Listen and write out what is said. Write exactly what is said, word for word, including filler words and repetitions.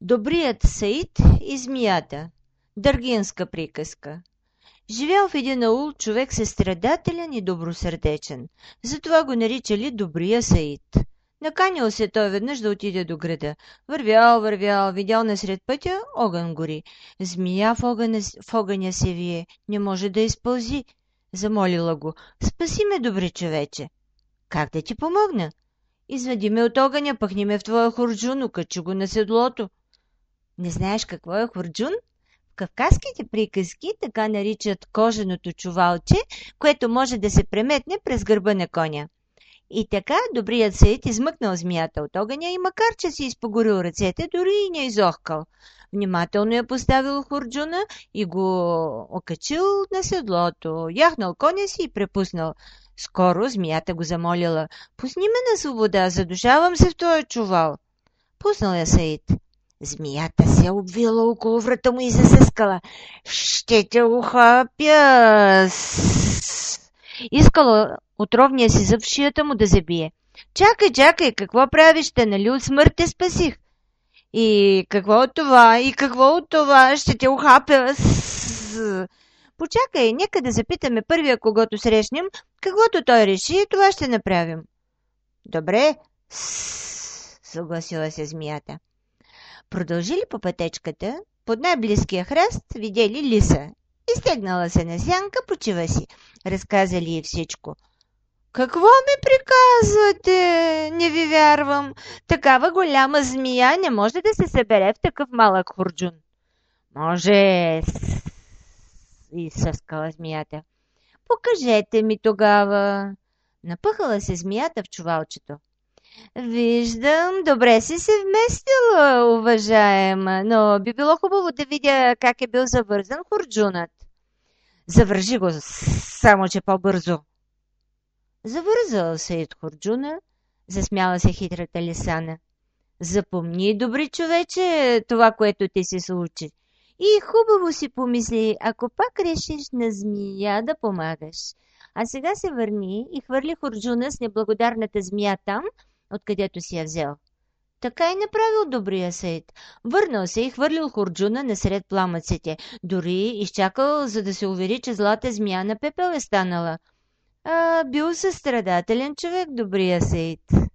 Добрият Саид и змията. Дъргинска приказка. Живял в един аул човек състрадателен и добросърдечен. Затова го наричали Добрия Саид. Наканил се той веднъж да отиде до града. Вървял, вървял, видял насред пътя, огън гори. Змия в огъня, в огъня се вие, не може да изпълзи. Замолила го: спаси ме, добри човече. Как да ти помогна? Извади ме от огъня, пъхни ме в твоя хурджун, окачи го на седлото. Не знаеш какво е хурджун? В кавказските приказки така наричат коженото чувалче, което може да се преметне през гърба на коня. И така добрият Саид измъкнал змията от огъня и макар че си изпогорил ръцете, дори и не изохкал. Внимателно я поставил хурджуна и го окачил на седлото, яхнал коня си и препуснал. Скоро змията го замолила: пусни ме на свобода, задушавам се в този чувал. Пуснал я Саид. Змията се обвила около врата му и засъскала. Ще те ухапя! Искала отровния си зъб в шията му да забие. Чакай, чакай, какво правиш те, нали от смърт те спасих? И какво от това, и какво от това, ще те ухапя! Почакай, нека да запитаме първия, когото срещнем, каквото той реши, това ще направим. Добре, съгласила се змията. Продължили по пътечката, под най-близкия храст видели лиса. Изтегнала се на сянка, почива си. Разказали й всичко. Какво ми приказвате? Не ви вярвам. Такава голяма змия не може да се събере в такъв малък хурджун. Може, изсъскала змията. Покажете ми тогава. Напъхала се змията в чувалчето. Виждам, добре си се вместила, уважаема, но би било хубаво да видя как е бил завързан хурджунът. Завържи го, само че по-бързо. Завързал Саид хурджуна, засмяла се хитрата лисана. Запомни, добри човече, това, което ти се случи. И хубаво си помисли, ако пак решиш на змия да помагаш. А сега се върни и хвърли хурджуна с неблагодарната змия там, откъдето си я взел. Така и направил добрия Саид. Върнал се и хвърлил хурджуна насред пламъците. Дори изчакал, за да се увери, че злата змия на пепел е станала. А, бил състрадателен човек добрия Саид.